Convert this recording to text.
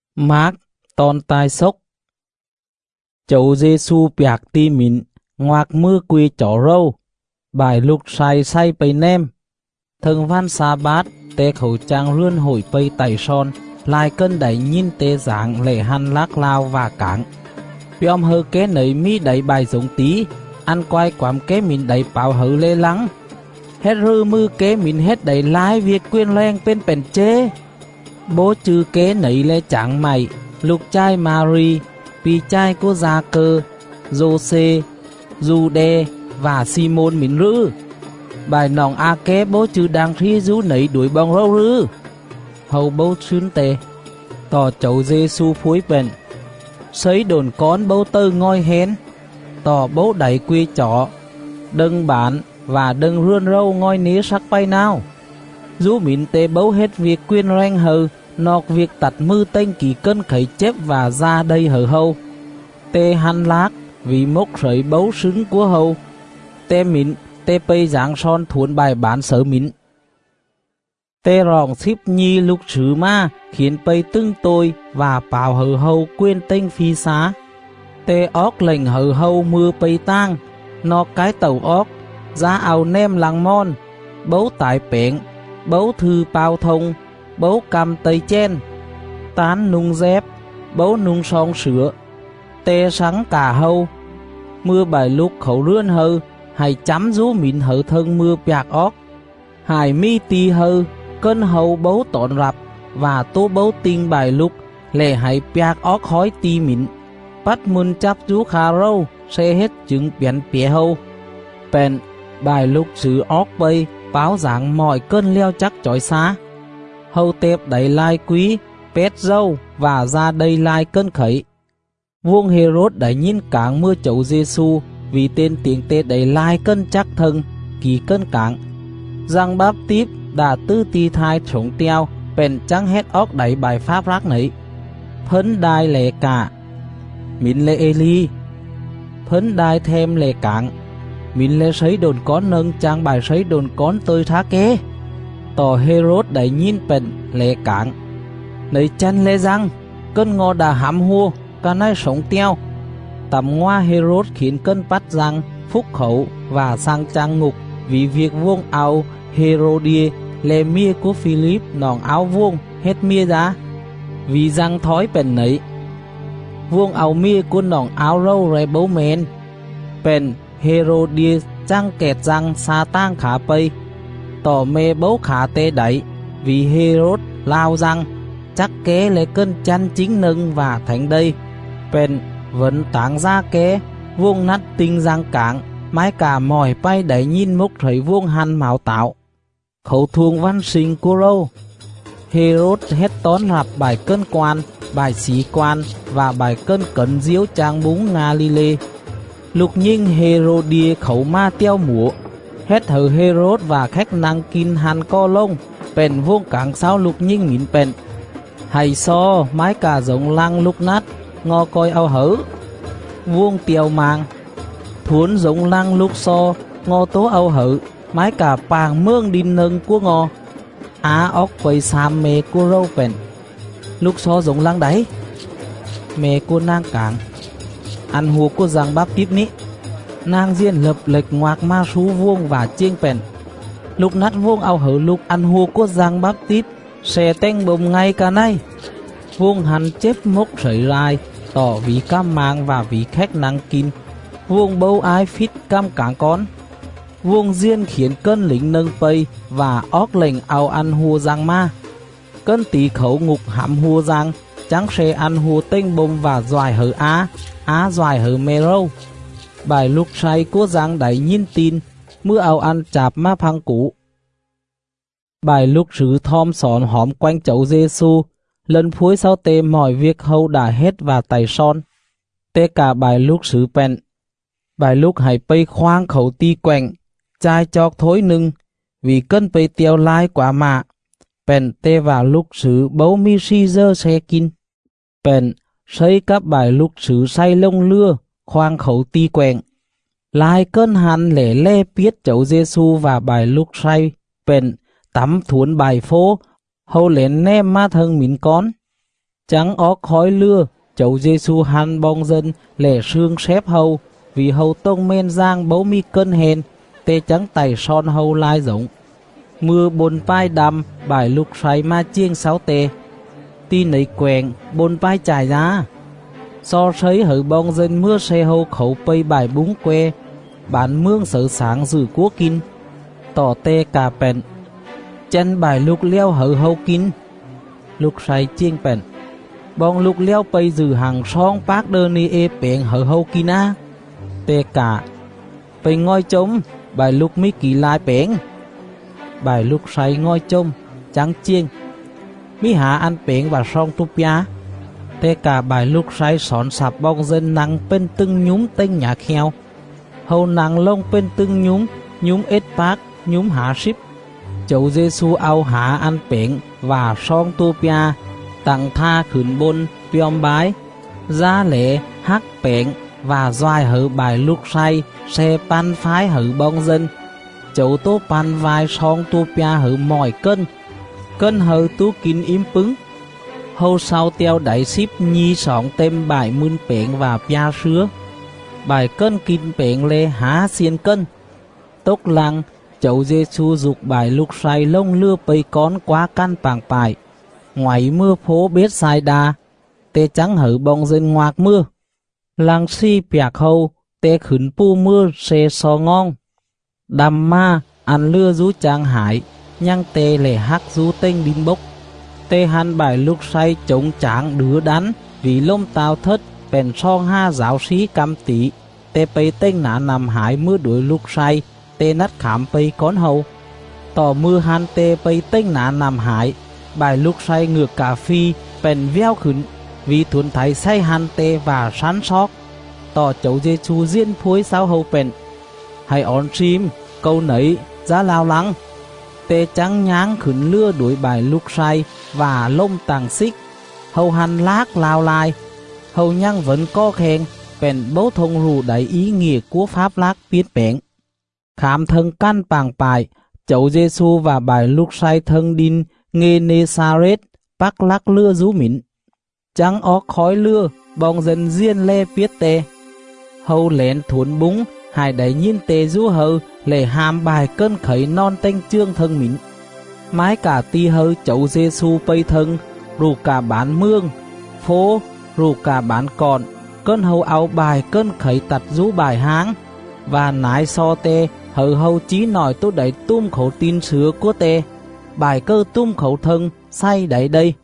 Mark ton tai sốc. Chậu Giê-xu bạc ti mịn, ngoạc mưa quy chỏ râu, bài lục say say bầy nem. Thường văn sa bát, tê khẩu trang rươn hồi bầy tẩy son, lại cân đẩy nhìn tê giảng lệ hăn lác lao và cảng. Biom hơ kế nấy mi đẩy bài giống tí, ăn quay quám kế mình đẩy bảo hử lê lắng. Hết rư mư kế mình hết đẩy lái việc quyên len bên bèn chế. Bố chư kế nấy lê chẳng mày, lục trai Mary, vì trai cô Gia Cơ, Giô-xê, Giu-đê và Simon mình rư. Bài nòng a kế bố chư đang thi rú nấy đuổi bong râu rư. Hầu bố xuyên tê, tỏ chậu Giê-xu phối bền. Sấy đồn con bố tơ ngôi hén, tỏ bố đẩy quy chỏ, đừng bản và đừng rươn râu ngôi ní sắc bay nào. Dù mình tê bố hết việc quyên ranh hờ, nọc việc tặt mư tên kỳ cân khẩy chép và ra đây hờ hâu. Tê hăn lác vì mốc sợi bấu xứng của hâu. Tê mịn, tê pây giảng son thuốn bài bán sở mịn. Tê ròng xíp nhi lúc sứ ma khiến pây tưng tôi và bảo hờ hâu quên tên phi xá. Tê óc lệnh hờ hâu mưa pây tang, nọ cái tàu óc, giá áo nem làng mon, bấu tại bẹn, bấu thư bao thông, bấu cầm tây chen, tán nung dép, bấu nung son sữa. Tê sáng cả hâu, mưa bài lúc khẩu rươn hơ, hay chấm rú mịn hở thân mưa bạc óc. Hải mi tì hơ, cân hâu bấu tọn rạp, và tô bấu tinh bài lúc, lệ hãy bạc óc hói tì mịn. Bắt môn chấp rú khá râu, xe hết chứng biển bẻ hâu. Bèn, bài lúc sứ óc bay, báo giảng mọi cơn leo chắc chói xa. Hâu tép đẩy lai quý, pét dâu và ra đây lai cơn khẩy. Vuông Hê-rốt đã nhìn cảng mưa chậu Giê-xu vì tên tiếng tê đẩy lai cơn chắc thân, kỳ cơn cảng. Giang báp tiếp đã tư ti thai trống teo, bèn trắng hết óc đẩy bài pháp rác nấy. Phấn đai lệ cả, mịn lệ Ê-li, phấn đai thêm lệ cảng. Mình lê sấy đồn con nâng trang bài sấy đồn con tôi thá kế. Tỏ Hê-rốt đẩy nhìn bền lệ cảng. Nấy chân lê răng, cơn ngò đã hãm hua, cả nai sống teo. Tầm ngoa Hê-rốt khiến cơn bắt răng, phúc khẩu và sang trang ngục vì việc vuông áo Hê-rô-đia lê mia của Philip nòng áo vuông hết mia ra. Vì răng thói bền nấy. Vuông áo mia của nòng áo râu rè bấu mến. Bền Hê-rô-đia trang kẹt răng xa tang khả pây. Tỏ mê bấu khả tê đẩy vì Hê-rốt lao răng chắc kế lấy cơn chăn chính nâng và thành đây. Bèn vẫn táng ra kế vuông nát tinh răng cảng mái cả mỏi bay đẩy nhìn mốc thấy vuông hăn mạo tạo. Khẩu thuông văn sinh của râu. Hê-rốt hết tón rạp bài cân quan, bài sĩ quan và bài cân cấn diếu trang búng Nga-li-lê. Lục nhìn Hê-rô-đia khẩu ma teo múa, hết hờ Hê-rốt và khách năng kinh hàn co lông, bèn vuông cảng sao lục nhìn mịn bèn. Hay so mái cả giống lăng lúc nát, ngò coi ao hở. Vuông tiều màng, thuốn giống lăng lúc so, ngò tố ao hở, mái cả pàng mương đinh nâng của ngò. Á ốc quay xàm mê của râu bèn. Lúc so giống lăng đấy, mê của nàng cảng. Ăn hùa của giang báp tiếp ní. Nàng diên lập lệch ngoạc ma sú vuông và chiêng bèn. Lúc nát vuông ao hở lúc ăn hùa của giang báp tiếp. Xe tên bồng ngay cả nay. Vuông hắn chép mốc sợi rai, tỏ vì cam mang và vì khách năng kín. Vuông bấu ai phít cam cảng con. Vuông diên khiến cân lính nâng pây và óc lệnh ao ăn hùa giang ma. Cân tí khẩu ngục hãm hùa giang, trắng xe ăn hùa tên bông và doài hở á doài hở mê râu. Bài lúc say của giang đẩy nhìn tin, mưa ao ăn chạp ma phang cũ. Bài lúc sứ thom xón hóm quanh chậu Giê-xu, lần cuối sau tê mọi việc hâu đã hết và tài son. Tê cả bài lúc sứ bèn. Bài lúc hãy pây khoang khẩu ti quạnh, chai chọc thối nưng, vì cân pây tiêu lai quả mạ. Bèn tê vào lúc sứ bấu mi si dơ xe kinh. Bèn xây các bài lúc sứ say lông lưa, khoang khẩu ti quạnh. Lai cân hàn lẻ lê biết chậu Giê-xu và bài lúc say. Bèn tắm thuốn bài phố, hầu lén nem ma thân mịn con. Chẳng ó khói lưa, Chúa Giêsu hắn bong dân lẻ sương xếp hầu, vì hầu tông men giang bấu mi cân hèn, tê trắng tay son hầu lai giống. Mưa bồn pai đầm, bài lục xoay ma chiêng sáu tê. Tin ấy quẹng, bồn pai trải ra. So sấy hở bong dân mưa xe hầu khẩu pây bài búng que, bán mương sở sáng dự quốc kinh. Tỏ tê cà bèn, chân bài lục leo hở hầu kinh. Lục xoay chiêng bèn, bong lục leo pây dự hàng song bác đơ ni ê bèn hở hầu kinh á. Tê cả, pây ngôi trống, bài lục mi kỳ lai bèn. Bài lúc say ngôi trông, trắng chiêng. Mỹ hạ ăn bén và song tu pia. Thế cả bài lúc say sọn sạp bong dân năng bên tưng nhúm tên nhà kheo. Hầu năng lông bên tưng nhúm ết bác, nhúm hạ ship. Chúa Giêsu ao hạ ăn bén và song tu pia. Tặng tha khửn bôn, piom bái. Gia lễ, hắc bén và doài hở bài lúc say, xe pan phái hở bong dân. Cháu tô pan vai song tu pia hở mỏi cân hở tu kín im pứng. Hầu sau teo đáy ship nhi sóng tem bài mươn bẹn và pia sứa. Bài cân kín bẹn lê há xiên cân. Tốc lăng, Chúa Giêsu dục bài lục say lông lưa bầy con quá căn bảng bài. Ngoài mưa phố biết sai đa, tê trắng hở bong dân ngoạc mưa. Lăng si piạc hầu, tê khửn pu mưa xê so ngon. Đàm ma, ăn lưa rú trang hải, nhang tê lệ hắc rú tinh đinh bốc. Tê hắn bài lúc say chống tráng đứa đắn, vì lông tao thất, bèn song ha giáo sĩ cam tí. Tê bầy tinh nã nằm hải mưa đuổi lúc say, tê nát khám bầy con hầu. Tỏ mưa hắn tê bầy tinh nã nằm hải, bài lúc say ngược cà phi, bèn veo khửn, vì thuần thấy say hắn tê và sán sóc. Tỏ Chúa Giêsu diễn phối sao hầu bèn. Hãy ổn chim, câu nấy, giá lao lắng. Tê trắng nháng khửn lưa đuổi bài lúc say và lông tàng xích. Hầu hành lác lao lai. Hầu nhang vẫn có khen, bèn bố thông rù đẩy ý nghĩa của pháp lác biết bẽn. Khám thân căn bàng bài, Chúa Giêsu và bài lúc say thân đinh nghe Nê-sa-rết, bác lắc lưa rú mịn. Trắng ó khói lưa, bong dân riêng lê biết tê. Hầu lén thuốn búng, hai đẩy nhìn tê rú hờ, lệ hàm bài cân khẩy non tênh trương thân mịn. Mái cả ti hơ Chúa Giêsu bây thân, rù cả bán mương, phố, rù cả bán còn, cân hầu áo bài cân khẩy tặt rú bài háng, và nái so tê, hờ hầu chí nòi tốt đẩy tum khẩu tin sứa của tê, bài cơ tum khẩu thân, say đẩy đây.